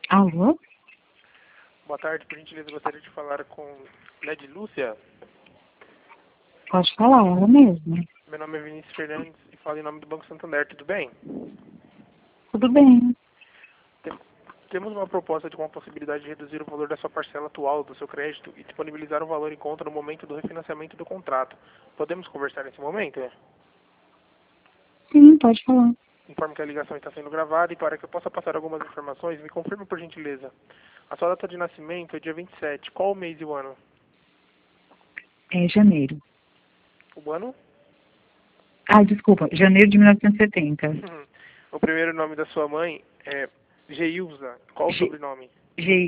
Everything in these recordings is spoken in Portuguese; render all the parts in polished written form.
Alô? Boa tarde, por gentileza, gostaria de falar com Led Lúcia. Pode falar, ela mesma. Meu nome é Vinícius Fernandes e falo em nome do Banco Santander, tudo bem? Tudo bem. Temos uma proposta com a possibilidade de reduzir o valor da sua parcela atual do seu crédito e disponibilizar o valor em conta no momento do refinanciamento do contrato. Podemos conversar nesse momento? Sim, pode falar. Informo que a ligação está sendo gravada e para que eu possa passar algumas informações, me confirme por gentileza. A sua data de nascimento é dia 27. Qual o mês e o ano? É janeiro. O ano? Ah, desculpa, janeiro de 1970. O primeiro nome da sua mãe é Geilza. Qual o G, sobrenome? G,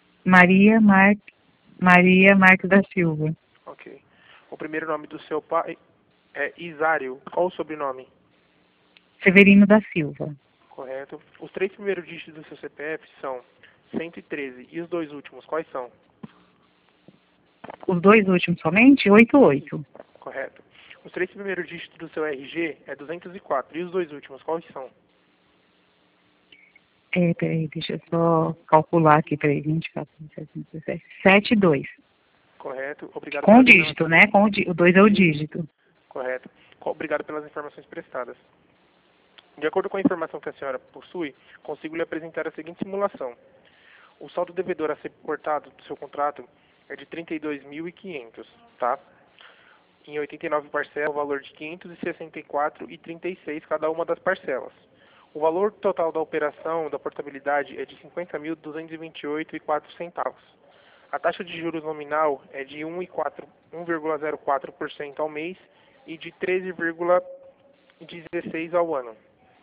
Maria Marques da Silva. Ok. O primeiro nome do seu pai é Isário. Qual o sobrenome? Severino da Silva. Correto. Os três primeiros dígitos do seu CPF são 113. E os dois últimos, quais são? Os dois últimos somente? 88. Correto. Os três primeiros dígitos do seu RG é 204. E os dois últimos, quais são? Peraí, deixa eu só calcular aqui, peraí, 24, 27, 27, 72. Correto. Obrigado Com o pelas dígito, informações. né? O 2 é o dígito. Correto. Obrigado pelas informações prestadas. De acordo com a informação que a senhora possui, consigo lhe apresentar a seguinte simulação. O saldo devedor a ser portado do seu contrato é de 32.500, tá? Em 89 parcelas, o valor de 564,36 cada uma das parcelas. O valor total da operação da portabilidade é de 50.228,04 centavos. A taxa de juros nominal é de 1,04% ao mês e de 13,16% ao ano.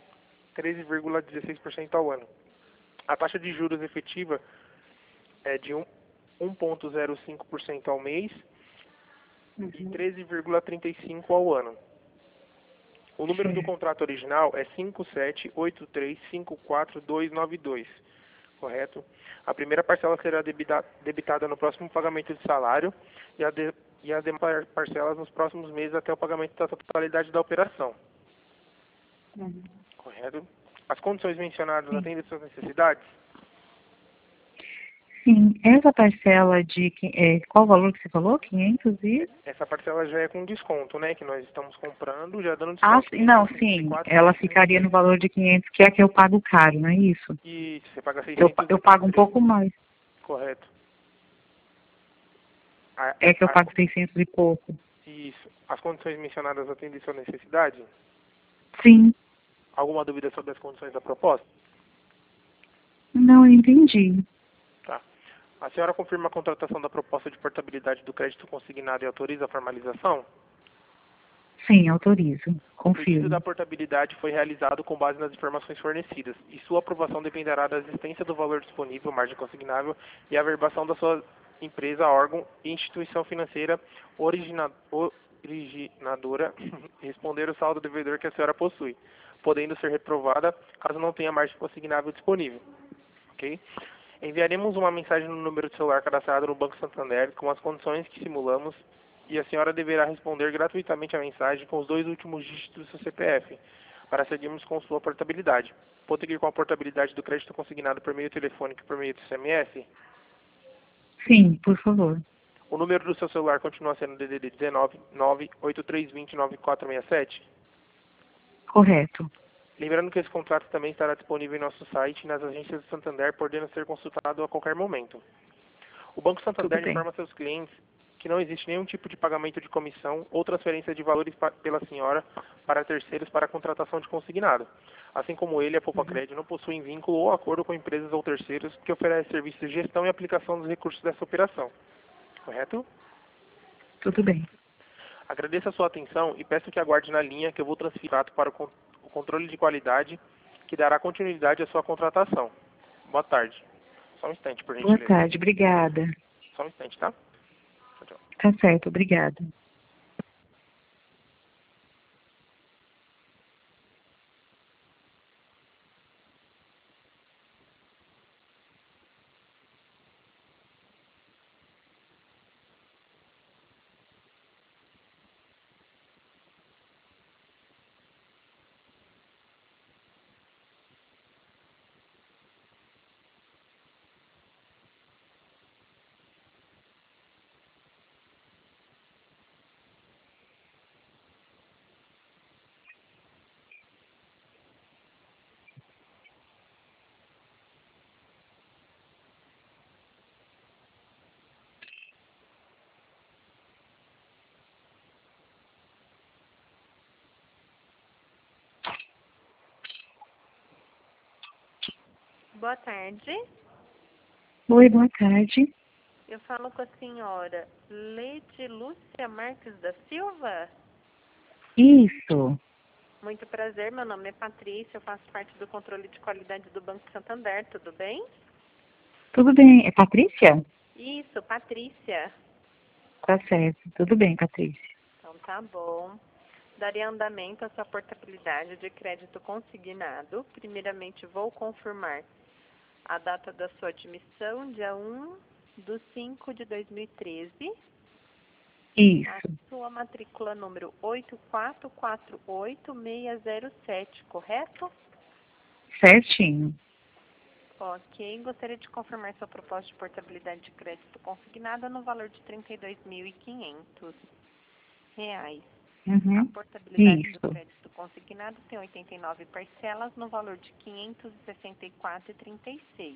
13,16% ao ano. A taxa de juros efetiva é de 1,05% ao mês e 13,35% ao ano. O número do contrato original é 5783549292, correto? A primeira parcela será debitada no próximo pagamento de salário e as demais parcelas nos próximos meses até o pagamento da totalidade da operação, correto? As condições mencionadas atendem às suas necessidades? Sim, essa parcela de... qual o valor que você falou? 500 e... Essa parcela já é com desconto, né? Que nós estamos comprando, já dando Ah, desconto. sim, não, sim. Ela ficaria no valor de 500, que é a que eu pago caro, não é isso? E você paga Eu pago um pouco mais. Correto. É que eu pago 600 e pouco. Isso. As condições mencionadas atendem sua necessidade? Sim. Alguma dúvida sobre as condições da proposta? Não, eu entendi. Tá. A senhora confirma a contratação da proposta de portabilidade do crédito consignado e autoriza a formalização? Sim, autorizo. O pedido da Confirmo. portabilidade foi realizado com base nas informações fornecidas e sua aprovação dependerá da existência do valor disponível, margem consignável e a verbação da sua empresa, órgão e instituição financeira originadora responder o saldo devedor que a senhora possui, podendo ser reprovada caso não tenha margem consignável disponível. Ok? Enviaremos uma mensagem no número de celular cadastrado no Banco Santander com as condições que simulamos e a senhora deverá responder gratuitamente a mensagem com os dois últimos dígitos do seu CPF para seguirmos com sua portabilidade. Pode seguir com a portabilidade do crédito consignado por meio telefônico e por meio do SMS? Sim, por favor. O número do seu celular continua sendo DDD 19 98320 9467? Correto. Lembrando que esse contrato também estará disponível em nosso site e nas agências do Santander, podendo ser consultado a qualquer momento. O Banco Tudo Santander bem. informa seus clientes que não existe nenhum tipo de pagamento de comissão ou transferência de valores pela senhora para terceiros para a contratação de consignado. Assim como ele, a Poupa-Crédito não possuem vínculo ou acordo com empresas ou terceiros que oferecem serviços de gestão e aplicação dos recursos dessa operação. Correto? Tudo bem. Agradeço a sua atenção e peço que aguarde na linha que eu vou transferir o contrato para o controle de qualidade que dará continuidade à sua contratação. Boa tarde. Só um instante, por Boa gentileza. tarde, obrigada. Só um instante, tá? Tchau, tchau. Tá certo, obrigada. Boa tarde. Oi, boa tarde. Eu falo com a senhora Leide Lúcia Marques da Silva. Isso. Muito prazer, meu nome é Patrícia, eu faço parte do controle de qualidade do Banco Santander, tudo bem? Tudo bem. É Patrícia? Isso, Patrícia. Tá certo. Tudo bem, Patrícia. Então tá bom. Daria andamento à sua portabilidade de crédito consignado. Primeiramente vou confirmar a data da sua admissão, dia 1/5/2013. A Isso. sua matrícula número 8448607, correto? Certinho. Ok. Gostaria de confirmar sua proposta de portabilidade de crédito consignada no valor de R$ 32.500. A Uhum. portabilidade do Isso. crédito consignado tem 89 parcelas no valor de R$ 564,36.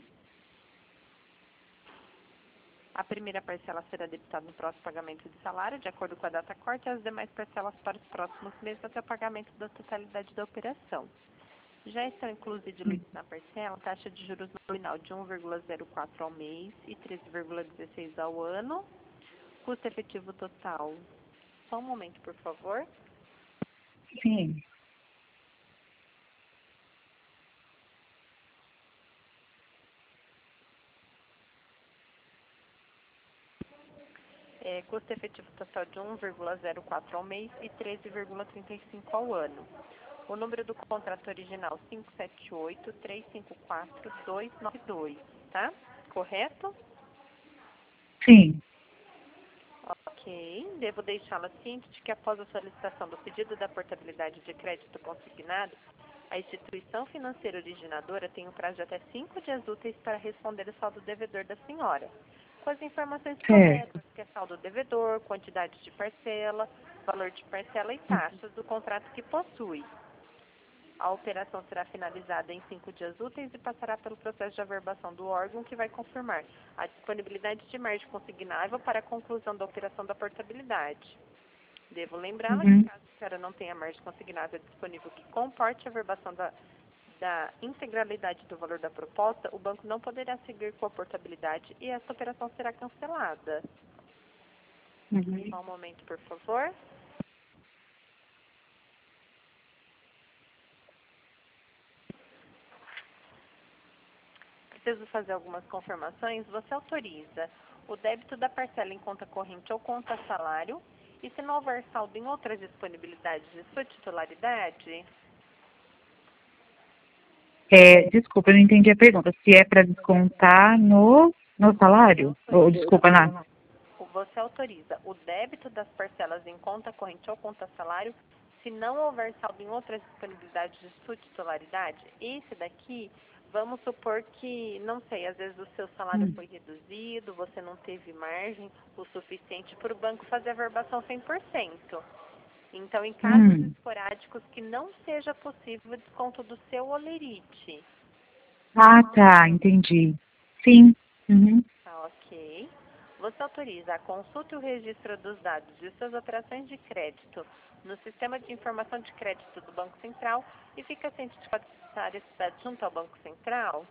A primeira parcela será debitada no próximo pagamento de salário, de acordo com a data corte, e as demais parcelas para os próximos meses até o pagamento da totalidade da operação. Já estão inclusos e diluídos na parcela taxa de juros nominal de 1,04 ao mês e 13,16 ao ano. Custo efetivo total. Só um momento, por favor. Sim. Custo efetivo total de 1,04 ao mês e 13,35 ao ano. O número do contrato original 578-354-292, tá? Correto? Sim. Ok. Devo deixá-la ciente de que após a solicitação do pedido da portabilidade de crédito consignado, a instituição financeira originadora tem um prazo de até 5 dias úteis para responder o saldo devedor da senhora, com as informações Certo. corretas, que é saldo devedor, quantidade de parcela, valor de parcela e taxas do contrato que possui. A operação será finalizada em 5 dias úteis e passará pelo processo de averbação do órgão, que vai confirmar a disponibilidade de margem consignável para a conclusão da operação da portabilidade. Devo lembrá-la que, Uhum. caso a senhora não tenha margem consignável disponível que comporte a averbação da integralidade do valor da proposta, o banco não poderá seguir com a portabilidade e essa operação será cancelada. Uhum. Só um momento, por favor. Preciso fazer algumas confirmações. Você autoriza o débito da parcela em conta corrente ou conta salário? E se não houver saldo em outras disponibilidades de sua titularidade? Desculpa, eu não entendi a pergunta. Se é para descontar no salário? Ou, desculpa, Você autoriza o débito das parcelas em conta corrente ou conta salário se não houver saldo em outras disponibilidades de sua titularidade? Esse daqui, vamos supor que, não sei, às vezes o seu salário foi reduzido, você não teve margem o suficiente para o banco fazer a verbação 100%. Então, em casos esporádicos que não seja possível o desconto do seu holerite. Ah, tá, entendi. Sim. Uhum. Tá, ok. Você autoriza a consulta e o registro dos dados de suas operações de crédito no Sistema de Informação de Crédito do Banco Central e fica ciente de cadastrar esses dados junto ao Banco Central?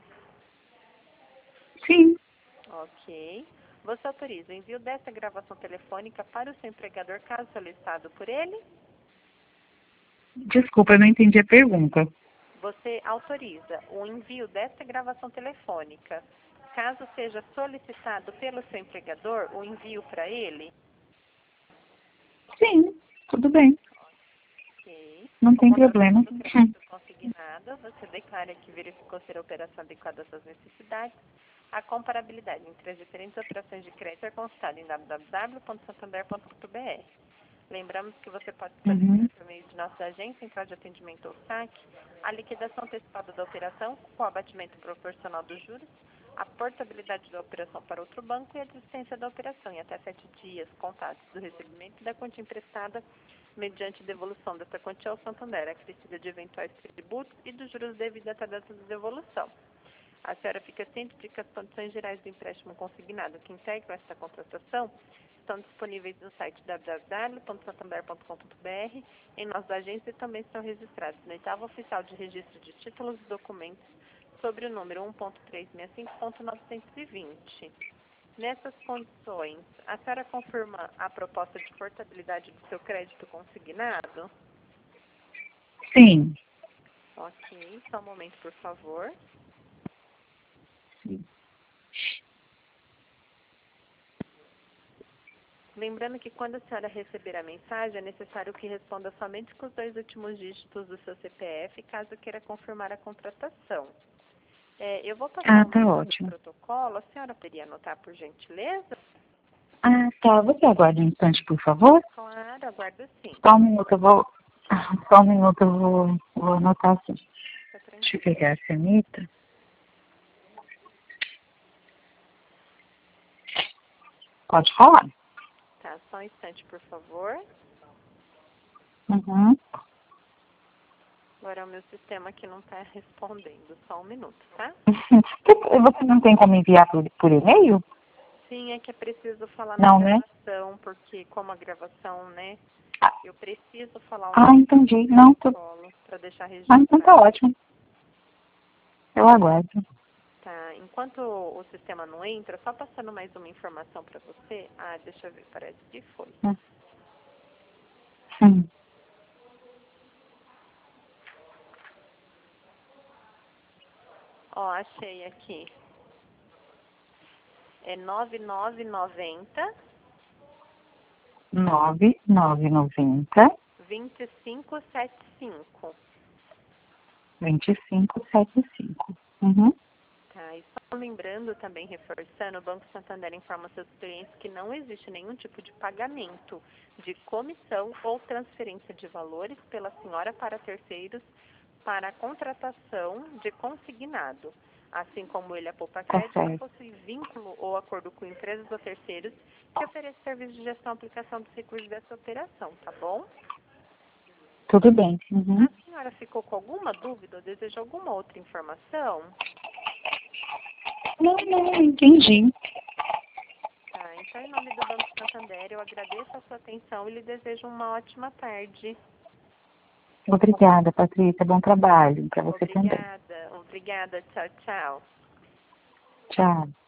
Sim. Ok. Você autoriza o envio dessa gravação telefônica para o seu empregador, caso solicitado por ele? Desculpa, eu não entendi a pergunta. Você autoriza o envio dessa gravação telefônica, caso seja solicitado pelo seu empregador, o envio para ele? Sim, tudo bem. Ok. Não tem Como problema. do crédito consignado, você declara que verificou ser a operação adequada às suas necessidades. A comparabilidade entre as diferentes operações de crédito é consultada em www.santander.br. Lembramos que você pode solicitar Uhum. por meio de nossa agência, central de atendimento ou saque, a liquidação antecipada da operação com o abatimento proporcional dos juros, a portabilidade da operação para outro banco e a desistência da operação em até 7 dias contados do recebimento da quantia emprestada mediante devolução dessa quantia ao Santander, acrescida de eventuais tributos e dos juros devidos até a data de devolução. A senhora fica ciente de que as condições gerais do empréstimo consignado que integram esta contratação estão disponíveis no site www.santander.com.br, em nossa agência e também estão registrados no oitavo oficial de registro de títulos e documentos sobre o número 1.365.920. Nessas condições, a senhora confirma a proposta de portabilidade do seu crédito consignado? Sim. Ok, só um momento, por favor. Sim. Lembrando que quando a senhora receber a mensagem, é necessário que responda somente com os 2 últimos dígitos do seu CPF, caso queira confirmar a contratação. Eu vou passar Tá um ótimo. protocolo. A senhora poderia anotar, por gentileza? Tá. Você aguarda um instante, por favor? Claro, aguardo sim. Só um minuto, eu vou... Só um minuto, eu vou anotar aqui. Tá Deixa eu tranquilo. pegar a caneta. Pode falar. Tá, só um instante, por favor. Uhum. Agora o meu sistema aqui não está respondendo. Só um minuto, tá? Você não tem como enviar por e-mail? Sim, é que é preciso falar na Não, né? gravação, porque como a gravação, né? Ah, Eu preciso falar o nome entendi. do Não, protocolo para deixar registrado. então tá ótimo. Eu aguardo. Tá, enquanto o sistema não entra, só passando mais uma informação para você. Deixa eu ver, parece que foi. Hum. Ó, achei aqui. É 9990 9990 2575. 2575. Uhum. Tá, e só lembrando, também reforçando, o Banco Santander informa seus clientes que não existe nenhum tipo de pagamento de comissão ou transferência de valores pela senhora para terceiros para a contratação de consignado. Assim como ele, a Poupa Tá Crédito, não certo. possui vínculo ou acordo com empresas ou terceiros que ofereçam serviços de gestão e aplicação dos recursos dessa operação, tá bom? Tudo bem. Uhum. A senhora ficou com alguma dúvida ou deseja alguma outra informação? Não, entendi. Tá, então em nome do Banco Santander, eu agradeço a sua atenção e lhe desejo uma ótima tarde. Obrigada, Patrícia. Bom trabalho para você também. Obrigada, tchau, tchau. Tchau.